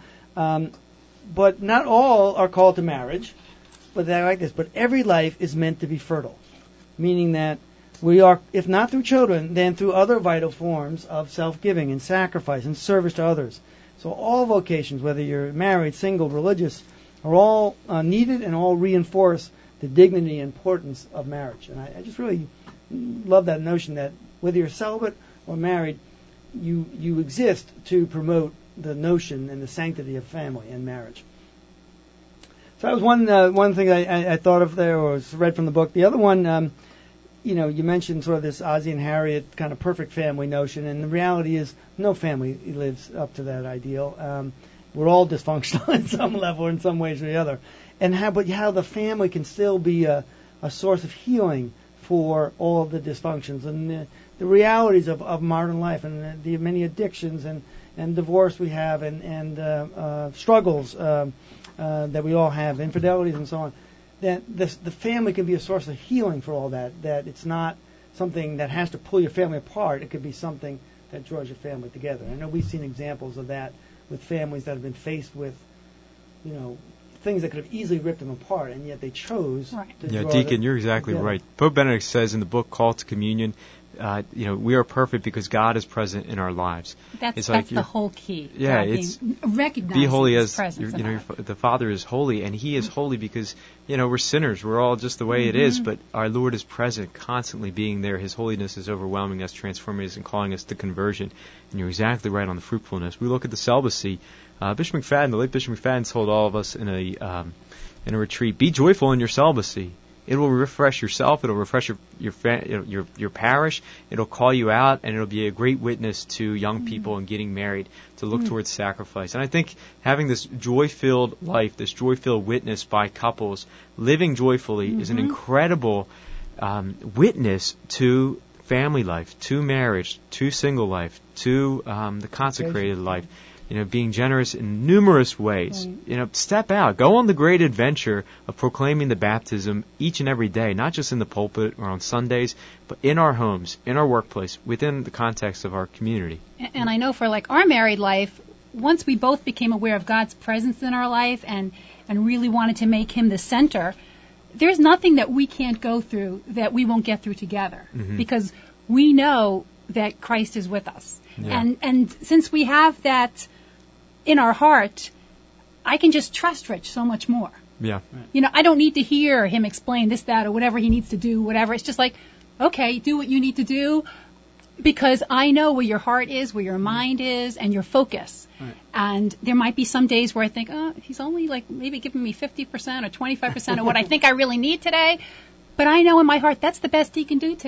But not all are called to marriage. But they're like this. But every life is meant to be fertile, meaning that we are, if not through children, then through other vital forms of self-giving and sacrifice and service to others. So all vocations, whether you're married, single, religious, are all needed and all reinforce the dignity and importance of marriage. And I just really love that notion that whether you're celibate or married, you exist to promote the notion and the sanctity of family and marriage. So that was one thing I thought of there, or was read from the book. The other one, you mentioned sort of this Ozzie and Harriet kind of perfect family notion, and the reality is no family lives up to that ideal. We're all dysfunctional at some level, in some ways or the other. And how the family can still be a source of healing for all of the dysfunctions and the realities of modern life and the many addictions and divorce we have and struggles that we all have, infidelities and so on. That the family can be a source of healing for all that. That it's not something that has to pull your family apart. It could be something that draws your family together. I know we've seen examples of that with families that have been faced with, things that could have easily ripped them apart, and yet they chose to draw Deacon, you're exactly right. Pope Benedict says in the book Call to Communion, we are perfect because God is present in our lives. That's the whole key. Yeah, it's recognizing be holy His as presence. the Father is holy, and He is holy because we're sinners. We're all just the way it is, but our Lord is present, constantly being there. His holiness is overwhelming us, transforming us, and calling us to conversion. And you're exactly right on the fruitfulness. We look at the celibacy. Bishop McFadden, the late Bishop McFadden, told all of us in a retreat: be joyful in your celibacy. It will refresh yourself. It'll refresh your parish. It'll call you out, and it'll be a great witness to young people and getting married to look towards sacrifice. And I think having this joy-filled life, this joy-filled witness by couples living joyfully, is an incredible witness to family life, to marriage, to single life, to the consecrated life. Being generous in numerous ways. Step out. Go on the great adventure of proclaiming the baptism each and every day, not just in the pulpit or on Sundays, but in our homes, in our workplace, within the context of our community. And I know for our married life, once we both became aware of God's presence in our life and really wanted to make Him the center, there's nothing that we can't go through that we won't get through together, because we know that Christ is with us. Yeah. And since we have that in our heart, I can just trust Rich so much more. Yeah. I don't need to hear him explain this, that, or whatever he needs to do, whatever. It's just okay, do what you need to do, because I know where your heart is, where your mind is, and your focus. Right. And there might be some days where I think, he's only maybe giving me 50% or 25% of what I think I really need today. But I know in my heart that's the best he can do today.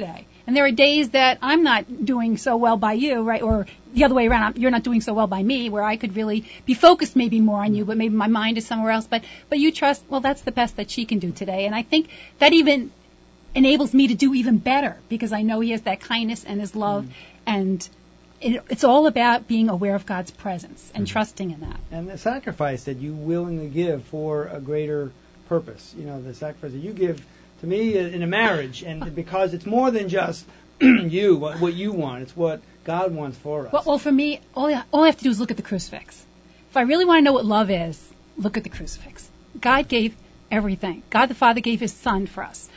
And there are days that I'm not doing so well by you, right? Or the other way around, you're not doing so well by me, where I could really be focused maybe more on you, but maybe my mind is somewhere else. But you trust, well, that's the best that she can do today. And I think that even enables me to do even better, because I know he has that kindness and his love, and it's all about being aware of God's presence and trusting in that. And the sacrifice that you willingly give for a greater purpose, the sacrifice that you give to me in a marriage, and because it's more than just you, what you want, it's what God wants for us. Well, for me, all I have to do is look at the crucifix. If I really want to know what love is, look at the crucifix. God gave everything. God the Father gave his Son for us.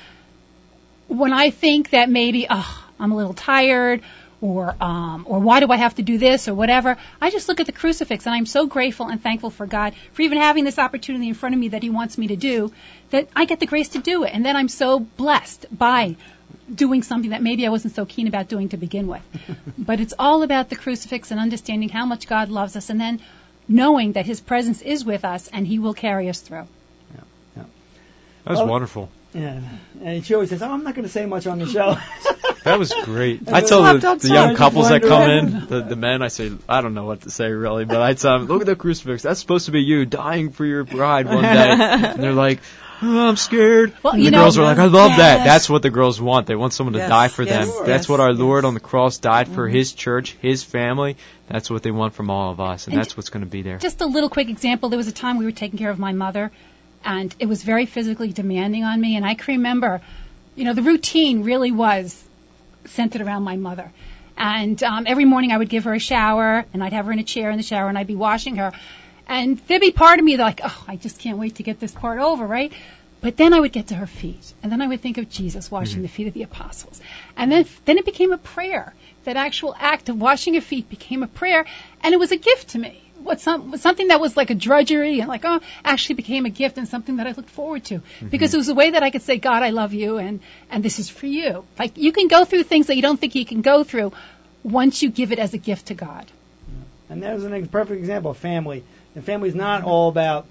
When I think that maybe, I'm a little tired, or why do I have to do this, or whatever, I just look at the crucifix, and I'm so grateful and thankful for God for even having this opportunity in front of me that he wants me to do, that I get the grace to do it. And then I'm so blessed by doing something that maybe I wasn't so keen about doing to begin with. But it's all about the crucifix and understanding how much God loves us, and then knowing that his presence is with us and he will carry us through. Yeah. That was wonderful. Yeah, and she always says, I'm not going to say much on the show. That was great. I tell the young couples that come in, the men, I say, I don't know what to say really, but I tell them, look at the crucifix. That's supposed to be you dying for your bride one day. And they're like, I'm scared. Well, and the girls are like, I love that. That's what the girls want. They want someone to die for them. Yes, that's what our Lord on the cross died for, his church, his family. That's what they want from all of us, and that's what's going to be there. Just a little quick example. There was a time we were taking care of my mother, and it was very physically demanding on me. And I can remember, the routine really was centered around my mother. And every morning I would give her a shower, and I'd have her in a chair in the shower, and I'd be washing her. And there'd be part of me like, I just can't wait to get this part over, right? But then I would get to her feet, and then I would think of Jesus washing the feet of the apostles. And then it became a prayer. That actual act of washing her feet became a prayer, and it was a gift to me. Something that was like a drudgery and actually became a gift and something that I looked forward to. Because it was a way that I could say, God, I love you, and this is for you. Like, you can go through things that you don't think you can go through once you give it as a gift to God. And that was a perfect example of family. And family's not all about,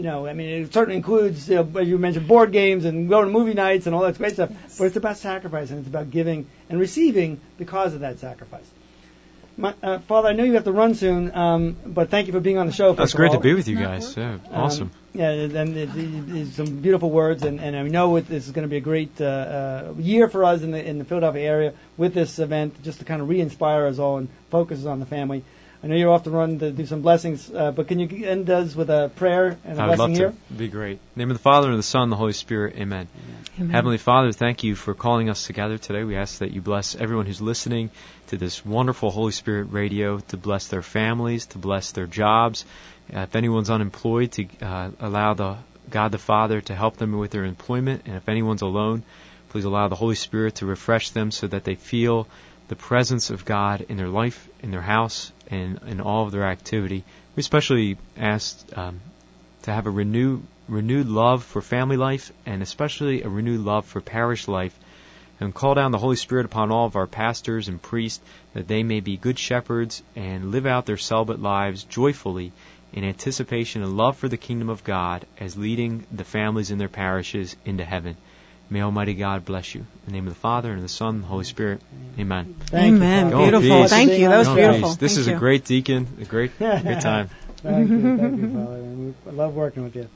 it certainly includes, as you mentioned, board games and going to movie nights and all that great stuff. Yes. But it's about sacrifice, and it's about giving and receiving because of that sacrifice. Father, I know you have to run soon, but thank you for being on the show. That's great to be with you guys. Yeah, awesome. And it's some beautiful words, and I know this is going to be a great year for us in the Philadelphia area with this event, just to kind of re-inspire us all and focus us on the family. I know you're off to run to do some blessings, but can you end us with a prayer and a blessing here? It'd be great. In the name of the Father, and the Son, and the Holy Spirit. Amen. Amen. Heavenly Father, thank you for calling us together today. We ask that you bless everyone who's listening to this wonderful Holy Spirit radio, to bless their families, to bless their jobs. If anyone's unemployed, to allow God the Father to help them with their employment. And if anyone's alone, please allow the Holy Spirit to refresh them so that they feel the presence of God in their life, in their house, and in all of their activity. We especially asked to have a renewed love for family life, and especially a renewed love for parish life, and call down the Holy Spirit upon all of our pastors and priests, that they may be good shepherds and live out their celibate lives joyfully in anticipation and love for the kingdom of God, as leading the families in their parishes into heaven. May Almighty God bless you. In the name of the Father, and the Son, and the Holy Spirit. Amen. Amen. Beautiful. Thank you. That was beautiful. This is a great deacon. A great time. Thank you, Father. I love working with you.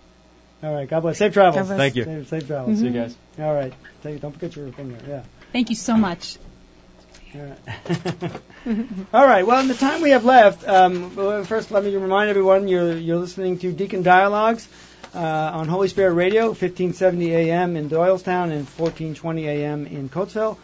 All right. God bless. Safe travels. Thank you. Safe travels. See you guys. All right. Don't forget your finger. Yeah. Thank you so much. All right. All right. Well, in the time we have left, first let me remind everyone you're listening to Deacon Dialogues on Holy Spirit Radio, 1570 AM in Doylestown and 1420 AM in Coatesville.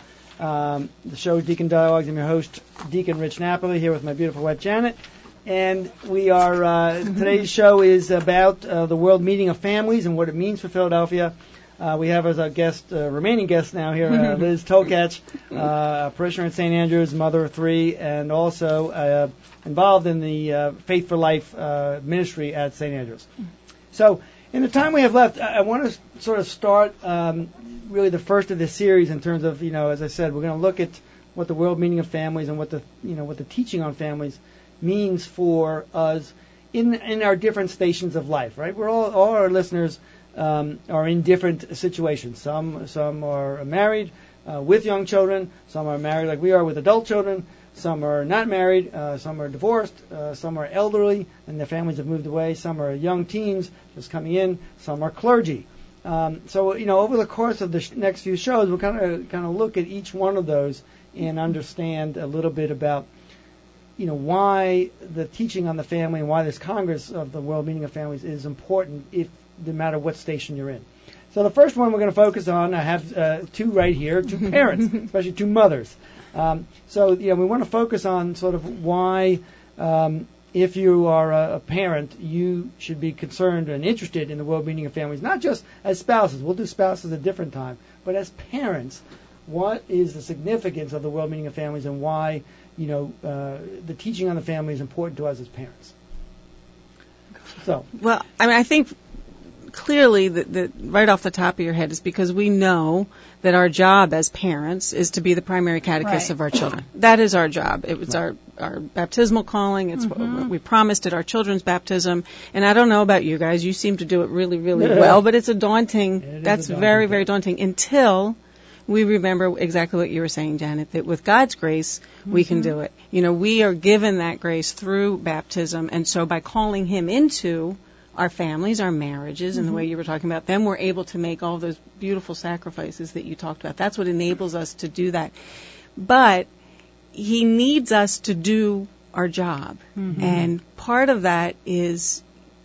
The show is Deacon Dialogues. I'm your host, Deacon Rich Napoli, here with my beautiful wife, Janet. And we are today's show is about the World Meeting of Families and what it means for Philadelphia. We have as our remaining guest now here, Liz Tolkach, parishioner at St. Andrews, mother of three, and also involved in the Faith for Life ministry at St. Andrews. So, in the time we have left, I want to sort of start really the first of this series in terms of, as I said, we're going to look at what the World Meeting of Families and what the teaching on families means for us in our different stations of life. Right? We're all our listeners are in different situations. Some are married, with young children. Some are married like we are with adult children. Some are not married. Some are divorced. Some are elderly and their families have moved away. Some are young teens just coming in. Some are clergy. So over the course of the next few shows, we'll kind of look at each one of those and understand a little bit about why the teaching on the family and why this Congress of the World Meeting of Families is important, no matter what station you're in. So the first one we're going to focus on, I have two right here, two parents, especially two mothers. So we want to focus on sort of why, if you are a parent, you should be concerned and interested in the World Meeting of Families, not just as spouses. We'll do spouses at a different time, but as parents, what is the significance of the World Meeting of Families and why the teaching on the family is important to us as parents. So, well, I think clearly that right off the top of your head is because we know that our job as parents is to be the primary catechists of our children. That is our job. It was our baptismal calling. It's what we promised at our children's baptism. And I don't know about you guys. You seem to do it really, really well, but it's very, very daunting until we remember exactly what you were saying, Janet, that with God's grace, we can do it. We are given that grace through baptism, and so by calling Him into our families, our marriages, and the way you were talking about, then we're able to make all those beautiful sacrifices that you talked about. That's what enables us to do that. But He needs us to do our job, and part of that is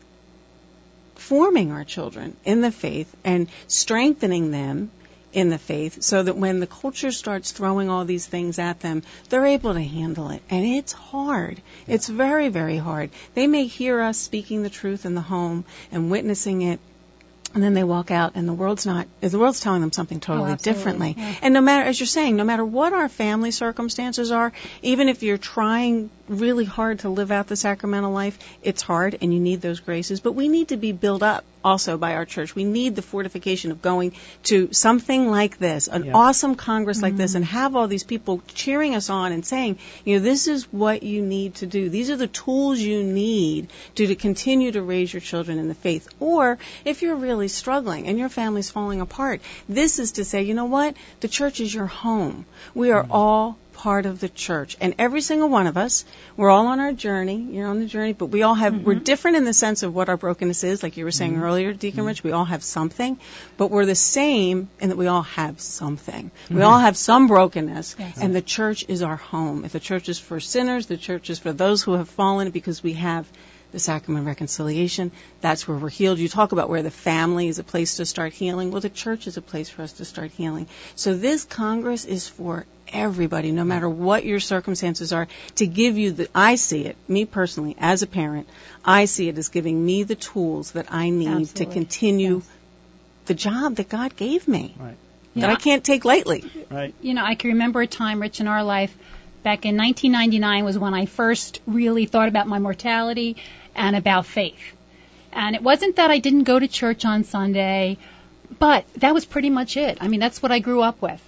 forming our children in the faith and strengthening them in the faith so that when the culture starts throwing all these things at them, they're able to handle it. And it's hard. Yeah. It's very, very hard. They may hear us speaking the truth in the home and witnessing it, and then they walk out and the world's telling them something totally differently. Yeah. And no matter, as you're saying, no matter what our family circumstances are, even if you're trying really hard to live out the sacramental life, it's hard and you need those graces. But we need to be built up also by our church. We need the fortification of going to something like this, an awesome Congress like this, and have all these people cheering us on and saying, this is what you need to do. These are the tools you need to continue to raise your children in the faith. Or if you're really struggling and your family's falling apart, this is to say, you know what? The church is your home. We are all part of the church, and every single one of us, we're all on our journey. You're on the journey, but we all have, we're different in the sense of what our brokenness is, like you were saying earlier, Deacon Rich. We all have something, but we're the same in that we all have something. We all have some brokenness, and the church is our home. If the church is for sinners, the church is for those who have fallen, because we have the sacrament of reconciliation. That's where we're healed. You talk about where the family is a place to start healing. Well, the church is a place for us to start healing. So this Congress is for everybody, no matter what your circumstances are, to give you I see it, me personally, as a parent, I see it as giving me the tools that I need to continue the job that God gave me, that I can't take lightly. Right. I can remember a time, Rich, in our life, back in 1999 was when I first really thought about my mortality and about faith. And it wasn't that I didn't go to church on Sunday, but that was pretty much it. That's what I grew up with.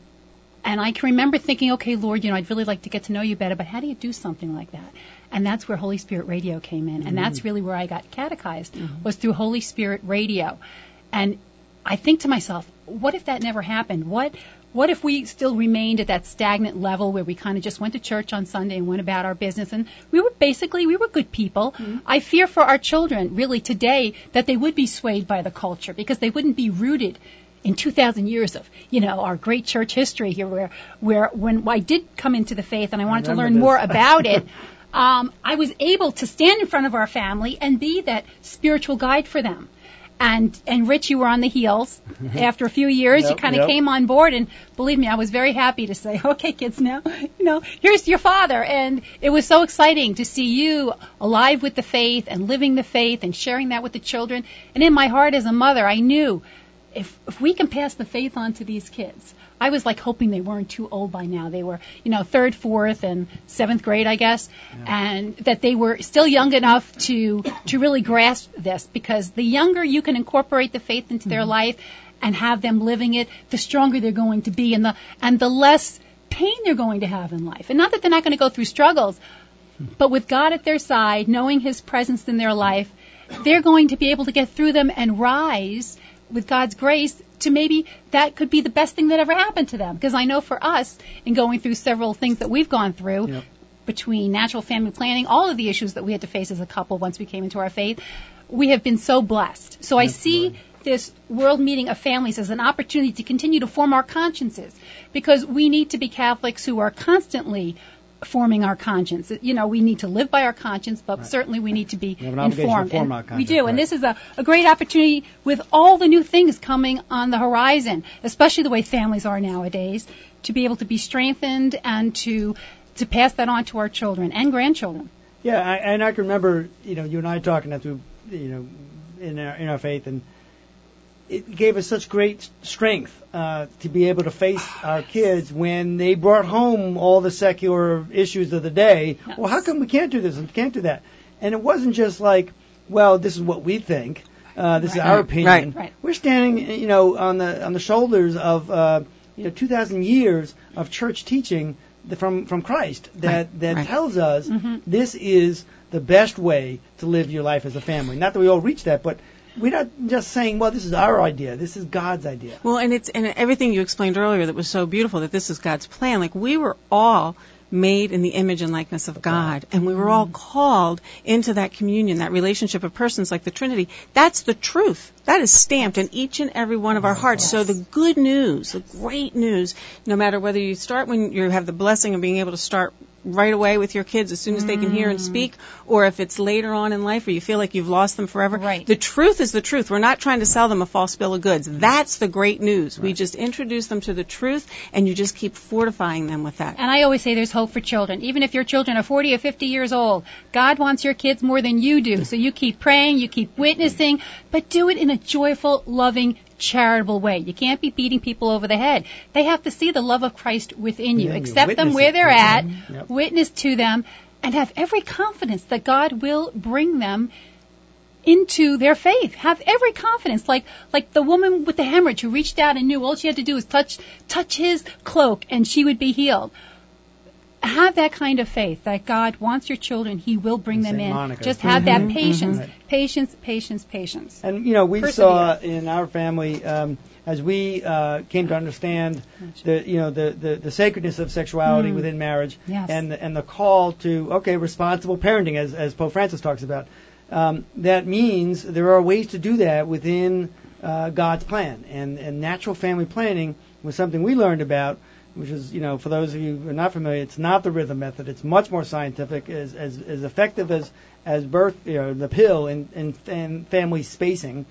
And I can remember thinking, okay, Lord, I'd really like to get to know you better, but how do you do something like that? And that's where Holy Spirit Radio came in. And that's really where I got catechized, was through Holy Spirit Radio. And I think to myself, what if that never happened? What if we still remained at that stagnant level where we kind of just went to church on Sunday and went about our business, and we were good people. I fear for our children, really, today, that they would be swayed by the culture because they wouldn't be rooted in 2,000 years of, our great church history here, where when I did come into the faith and I wanted to learn more about it, I was able to stand in front of our family and be that spiritual guide for them. And Rich, you were on the heels. After a few years, you kind of came on board, and believe me, I was very happy to say, okay, kids, now, here's your father. And it was so exciting to see you alive with the faith and living the faith and sharing that with the children. And in my heart as a mother, I knew if we can pass the faith on to these kids, I was like hoping they weren't too old by now. They were, 3rd, 4th, and 7th grade, I guess, and that they were still young enough to really grasp this, because the younger you can incorporate the faith into their life and have them living it, the stronger they're going to be, and the less pain they're going to have in life. And not that they're not going to go through struggles, but with God at their side, knowing His presence in their life, they're going to be able to get through them and rise with God's grace, to maybe that could be the best thing that ever happened to them. Because I know for us, in going through several things that we've gone through, between natural family planning, all of the issues that we had to face as a couple once we came into our faith, we have been so blessed. So I see this World Meeting of Families as an opportunity to continue to form our consciences, because we need to be Catholics who are constantly forming our conscience. You know, we need to live by our conscience, but certainly we need to be informed. We do, and this is a great opportunity with all the new things coming on the horizon, especially the way families are nowadays, to be able to be strengthened and to pass that on to our children and grandchildren. Yeah, and I can remember, you and I talking that through, in our faith, and it gave us such great strength to be able to face our kids when they brought home all the secular issues of the day. Yes. Well, how come we can't do this and can't do that? And it wasn't just like, well, this is what we think. This is our opinion. Right. We're standing, on the shoulders of 2,000 years of church teaching from Christ that tells us this is the best way to live your life as a family. Not that we all reach that, but we're not just saying, well, this is our idea. This is God's idea. Well, and everything you explained earlier that was so beautiful, that this is God's plan. Like, we were all made in the image and likeness of God, and we were all called into that communion, that relationship of persons like the Trinity. That's the truth. That is stamped in each and every one of our hearts. So the good news, the great news, no matter whether you start when you have the blessing of being able to start right away with your kids as soon as they can hear and speak, or if it's later on in life where you feel like you've lost them forever. Right. The truth is the truth. We're not trying to sell them a false bill of goods. That's the great news. We just introduce them to the truth, and you just keep fortifying them with that. And I always say there's hope for children. Even if your children are 40 or 50 years old, God wants your kids more than you do. So you keep praying, you keep witnessing, but do it in a joyful, loving, charitable way. You can't be beating people over the head. They have to see the love of Christ within you. Accept them where they're at, witness to them, and have every confidence that God will bring them into their faith. Have every confidence, like the woman with the hemorrhage who reached out and knew all she had to do was touch his cloak and she would be healed. Have that kind of faith that God wants your children. He will bring them in. Monica. Just have that patience, patience. And, we saw in our family, as we came to understand the sacredness of sexuality within marriage, and the call to, responsible parenting, as Pope Francis talks about. That means there are ways to do that within God's plan. And natural family planning was something we learned about, which is, for those of you who are not familiar, it's not the rhythm method. It's much more scientific, as effective as birth, the pill and family spacing,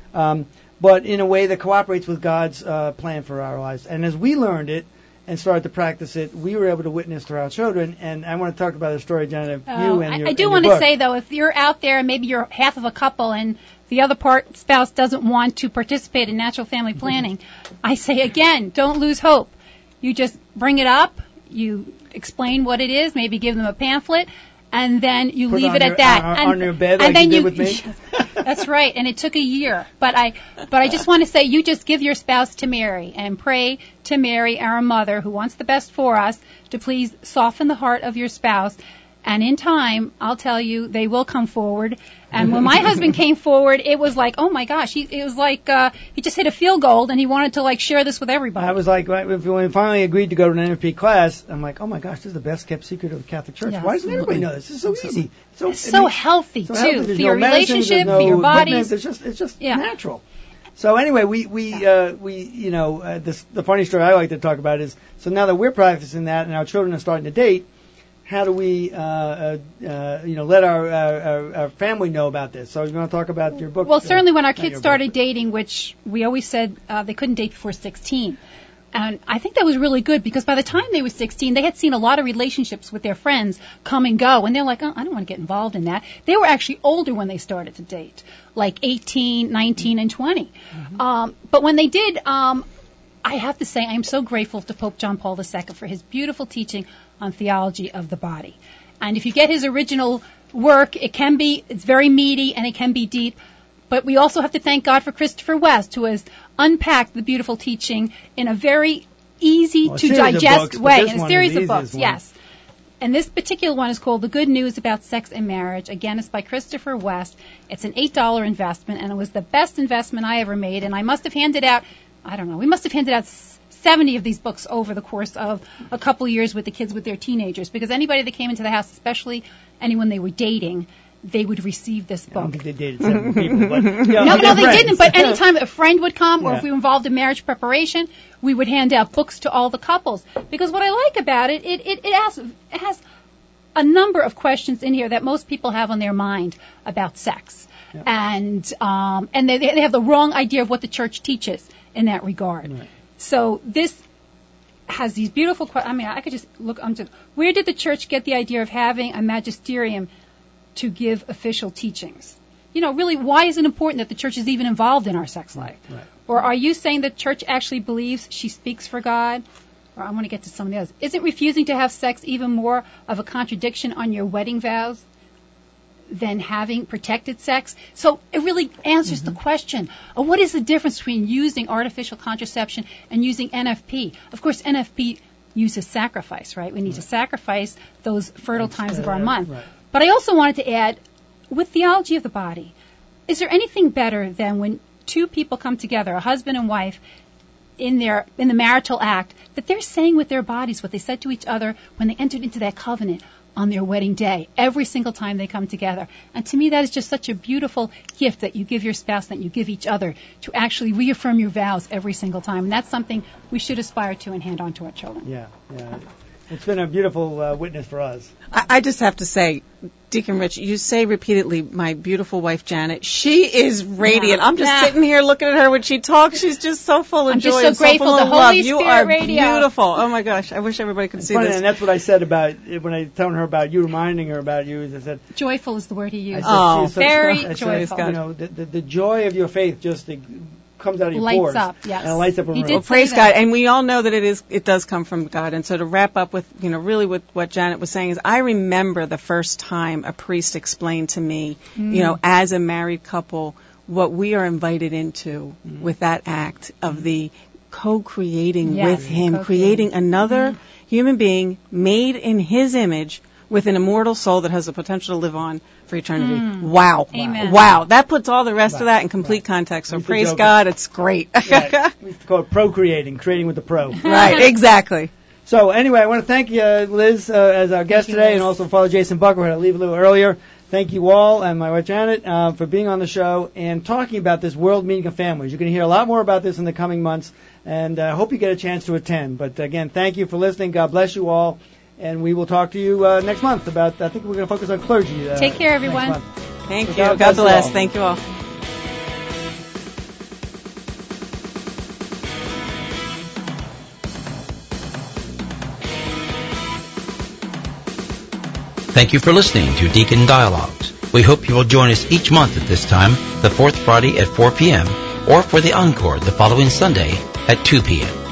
but in a way that cooperates with God's plan for our lives. And as we learned it and started to practice it, we were able to witness to our children. And I want to talk about a story, Janet, of you and your I do want to say, though, if you're out there and maybe you're half of a couple and the other spouse doesn't want to participate in natural family planning, I say again, don't lose hope. You just bring it up, you explain what it is, maybe give them a pamphlet, and then you leave it at that. On your bed, and like you did with me? That's right, and it took a year. But I just want to say, you just give your spouse to Mary and pray to Mary, our mother, who wants the best for us, to please soften the heart of your spouse. And in time, I'll tell you, they will come forward. And when my husband came forward, it was like, oh my gosh, it was like he just hit a field goal and he wanted to share this with everybody. I was like, when we finally agreed to go to an NFP class, I'm like, oh my gosh, this is the best kept secret of the Catholic Church. Yeah, why doesn't everybody know this? This is so easy. It's so healthy too, for your relationship, for your bodies. It's just natural. So anyway, the funny story I like to talk about is, so now that we're practicing that and our children are starting to date, how do we, let our family know about this? So you want to talk about your book? Well, certainly when our kids started dating, which we always said they couldn't date before 16. And I think that was really good because by the time they were 16, they had seen a lot of relationships with their friends come and go. And they're like, oh, I don't want to get involved in that. They were actually older when they started to date, like 18, 19, and 20. But when they did, I have to say I am so grateful to Pope John Paul II for his beautiful teaching on theology of the body. And if you get his original work, it's very meaty and it can be deep. But we also have to thank God for Christopher West, who has unpacked the beautiful teaching in a very easy to digest way, in a series of books. Yes. And this particular one is called The Good News About Sex and Marriage. Again, it's by Christopher West. It's an $8 investment, and it was the best investment I ever made. And I must have handed out, we must have handed out 70 of these books over the course of a couple years with the kids with their teenagers. Because anybody that came into the house, especially anyone they were dating, they would receive this book. I don't think they dated 7 people, but no, they didn't. But anytime a friend would come, or if we were involved in marriage preparation, we would hand out books to all the couples. Because what I like about it, it has a number of questions in here that most people have on their mind about sex, and they have the wrong idea of what the church teaches in that regard. Right. So this has these beautiful questions. I could just look. Where did the church get the idea of having a magisterium to give official teachings? Really, why is it important that the church is even involved in our sex life? Right. Or are you saying the church actually believes she speaks for God? Or I want to get to some of the others. Isn't refusing to have sex even more of a contradiction on your wedding vows than having protected sex? So it really answers the question of what is the difference between using artificial contraception and using NFP? Of course, NFP uses sacrifice, right? We need to sacrifice those fertile times of our month. Right. But I also wanted to add, with theology of the body, is there anything better than when two people come together, a husband and wife, in the marital act, that they're saying with their bodies what they said to each other when they entered into that covenant on their wedding day, every single time they come together. And to me, that is just such a beautiful gift that you give your spouse, that you give each other, to actually reaffirm your vows every single time. And that's something we should aspire to and hand on to our children. Yeah. It's been a beautiful witness for us. I just have to say, Deacon Rich, you say repeatedly, my beautiful wife, Janet, she is radiant. I'm just sitting here looking at her when she talks. She's just so full of joy. I'm just so grateful. The Holy Spirit you are radio. Beautiful. Oh, my gosh. I wish everybody could see funny, this. And that's what I said about, when I was telling her about you, reminding her about you, I said... Joyful is the word he used. Very joyful. The joy of your faith just... comes out of your lights pores. Up, yes. And it lights up a room. Well, praise God. And we all know that it does come from God. And so to wrap up with, really with what Janet was saying is, I remember the first time a priest explained to me, as a married couple, what we are invited into with that act of the co-creating with Him, creating another human being made in His image with an immortal soul that has the potential to live on for eternity. Wow. Amen. Wow. That puts all the rest of that in complete context. So praise God, it's great. Right. We used to call it procreating, creating with the pro. Right, exactly. So anyway, I want to thank you, Liz, as our guest today, and also Father Jason Bucker, who had to leave a little earlier. Thank you all, and my wife Janet, for being on the show and talking about this World Meeting of Families. You're going to hear a lot more about this in the coming months, and I hope you get a chance to attend. But again, thank you for listening. God bless you all. And we will talk to you next month about, I think we're going to focus on clergy. Take care, everyone. Thank you. God bless. Thank you all. Thank you for listening to Deacon Dialogues. We hope you will join us each month at this time, the fourth Friday at 4 p.m., or for the encore the following Sunday at 2 p.m.